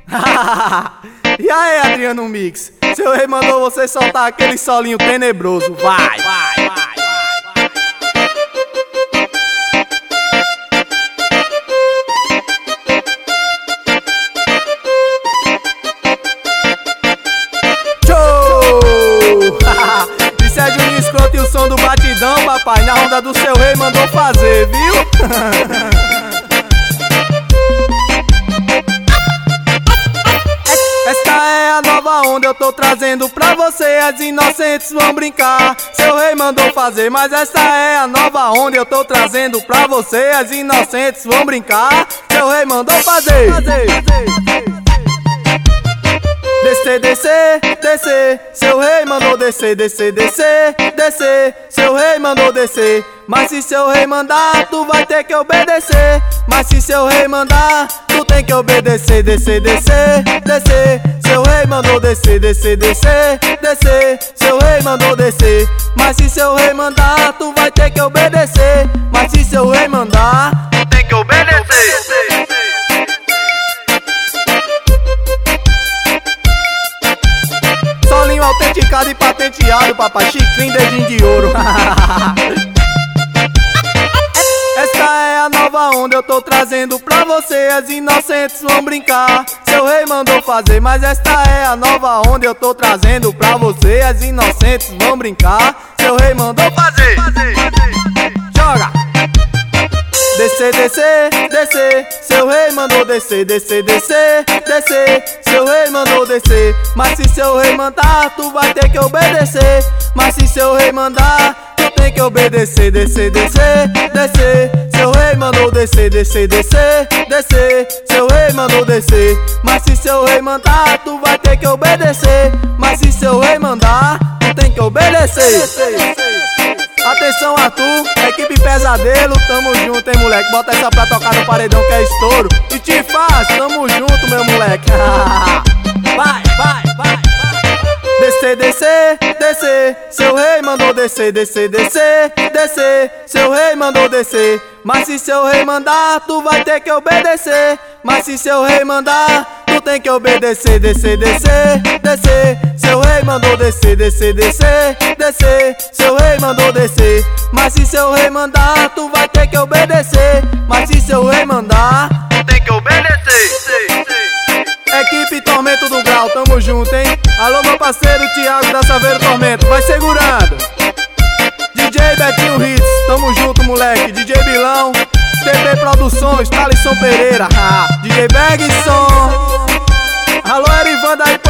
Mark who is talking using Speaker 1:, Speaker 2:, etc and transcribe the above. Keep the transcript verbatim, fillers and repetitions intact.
Speaker 1: E aí, Adriano Mix? Seu rei mandou você soltar aquele solinho tenebroso. Vai, vai, vai. Isso é Juninho Escroto e o som do batidão, papai. Na onda do seu rei mandou fazer, viu? Esta é a nova onda, eu tô trazendo pra você. As inocentes vão brincar. Seu rei mandou fazer, mas esta é a nova onda, eu tô trazendo pra você. As inocentes vão brincar. Seu rei mandou fazer, fazer, fazer. Descer, descer, descer, seu rei mandou descer, descer, descer, descer, seu rei mandou descer. Mas se seu rei mandar, tu vai ter que obedecer. Mas se seu rei mandar, tu tem que obedecer, descer, descer, descer. Seu rei mandou descer, descer, descer, descer, seu rei mandou descer. Mas se seu rei mandar, tu vai ter que obedecer. Mas se seu rei mandar, tu tem que obedecer. Solinho autenticado e patenteado, papai, chicrinho, dedinho de ouro. Esta é a nova onda, eu tô trazendo pra você. As inocentes vão brincar. Seu rei mandou fazer, mas esta é a nova onda, eu tô trazendo pra você. As inocentes vão brincar. Seu rei mandou fazer, fazer, fazer. Joga! Descer, descer, descer, seu rei mandou descer, descer, descer, descer, seu rei mandou descer. Mas se seu rei mandar, tu vai ter que obedecer. Mas se seu rei mandar, tu tem que obedecer, descer, descer, descer. Seu rei mandou descer, descer, descer, descer, seu rei mandou descer. Mas se seu rei mandar, tu vai ter que obedecer. Mas se seu rei mandar, tu tem que obedecer. Atenção, Arthur, equipe Pesadelo, tamo junto, hein, moleque. Bota essa pra tocar no paredão que é estouro. E te faz, tamo junto, meu moleque. Vai, vai, vai, vai. Descer, descer, descer, seu rei mandou descer, descer, descer, descer, seu rei mandou descer. Mas se seu rei mandar, tu vai ter que obedecer. Mas se seu rei mandar, tu tem que obedecer, descer, descer, descer. Seu rei mandou descer, descer, descer, descer, seu rei mandou descer. Mas se seu rei mandar, tu vai ter que obedecer. Mas se seu rei mandar, tu tem que obedecer. Equipe Tormento do Grau, tamo junto, hein? Alô, meu parceiro Thiago da Saveiro Tormento, vai segurando. D J Betinho Hits, tamo junto, moleque. D J Bilão, T P Produções, Thalisson Pereira, ah, D J Bergson. Alô, Erivan da